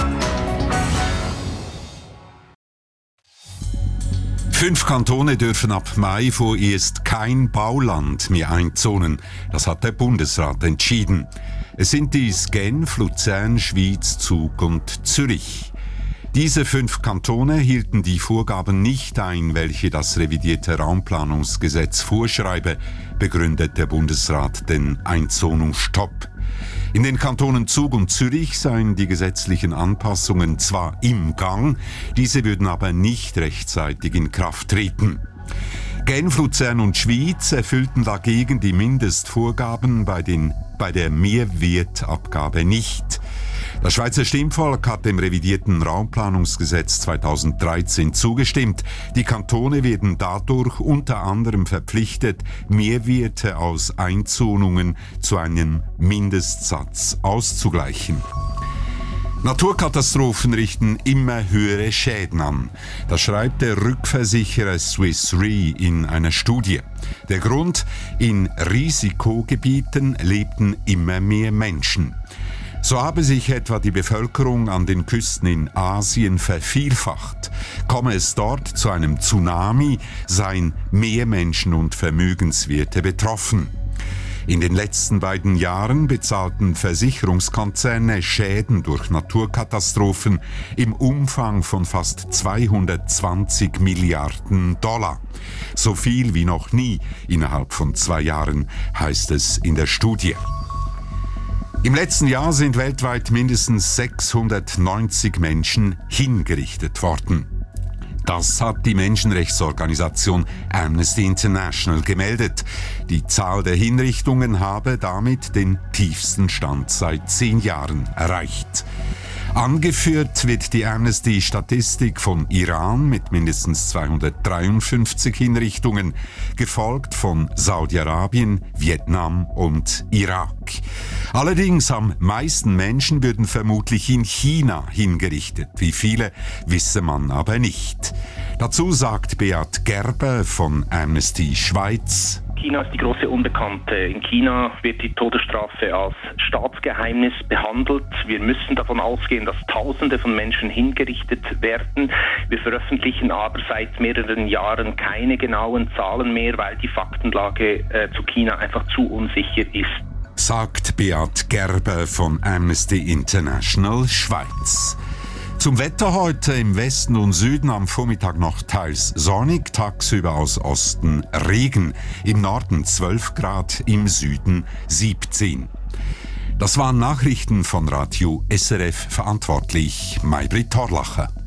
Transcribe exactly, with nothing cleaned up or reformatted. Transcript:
Fünf Kantone dürfen ab Mai vorerst kein Bauland mehr einzonen. Das hat der Bundesrat entschieden. Es sind dies Genf, Luzern, Schwyz, Zug und Zürich. Diese fünf Kantone hielten die Vorgaben nicht ein, welche das revidierte Raumplanungsgesetz vorschreibe, begründet der Bundesrat den Einzonungsstopp. In den Kantonen Zug und Zürich seien die gesetzlichen Anpassungen zwar im Gang, diese würden aber nicht rechtzeitig in Kraft treten. Genf, Luzern und Schwyz erfüllten dagegen die Mindestvorgaben bei, den, bei der Mehrwertabgabe nicht. Das Schweizer Stimmvolk hat dem revidierten Raumplanungsgesetz zweitausenddreizehn zugestimmt. Die Kantone werden dadurch unter anderem verpflichtet, Mehrwerte aus Einzonungen zu einem Mindestsatz auszugleichen. Naturkatastrophen richten immer höhere Schäden an. Das schreibt der Rückversicherer Swiss Re in einer Studie. Der Grund: in Risikogebieten lebten immer mehr Menschen. So habe sich etwa die Bevölkerung an den Küsten in Asien vervielfacht. Komme es dort zu einem Tsunami, seien mehr Menschen und Vermögenswerte betroffen. In den letzten beiden Jahren bezahlten Versicherungskonzerne Schäden durch Naturkatastrophen im Umfang von fast zweihundertzwanzig Milliarden Dollar. So viel wie noch nie innerhalb von zwei Jahren, heißt es in der Studie. Im letzten Jahr sind weltweit mindestens sechshundertneunzig Menschen hingerichtet worden. Das hat die Menschenrechtsorganisation Amnesty International gemeldet. Die Zahl der Hinrichtungen habe damit den tiefsten Stand seit zehn Jahren erreicht. Angeführt wird die Amnesty-Statistik von Iran mit mindestens zweihundertdreiundfünfzig Hinrichtungen, gefolgt von Saudi-Arabien, Vietnam und Irak. Allerdings am meisten Menschen würden vermutlich in China hingerichtet. Wie viele, wisse man aber nicht. Dazu sagt Beat Gerber von Amnesty Schweiz: China ist die große Unbekannte. In China wird die Todesstrafe als Staatsgeheimnis behandelt. Wir müssen davon ausgehen, dass Tausende von Menschen hingerichtet werden. Wir veröffentlichen aber seit mehreren Jahren keine genauen Zahlen mehr, weil die Faktenlage äh, zu China einfach zu unsicher ist. Sagt Beat Gerber von Amnesty International Schweiz. Zum Wetter heute: im Westen und Süden am Vormittag noch teils sonnig, tagsüber aus Osten Regen, im Norden zwölf Grad, im Süden siebzehn. Das waren Nachrichten von Radio S R F, verantwortlich Maybrit Torlacher.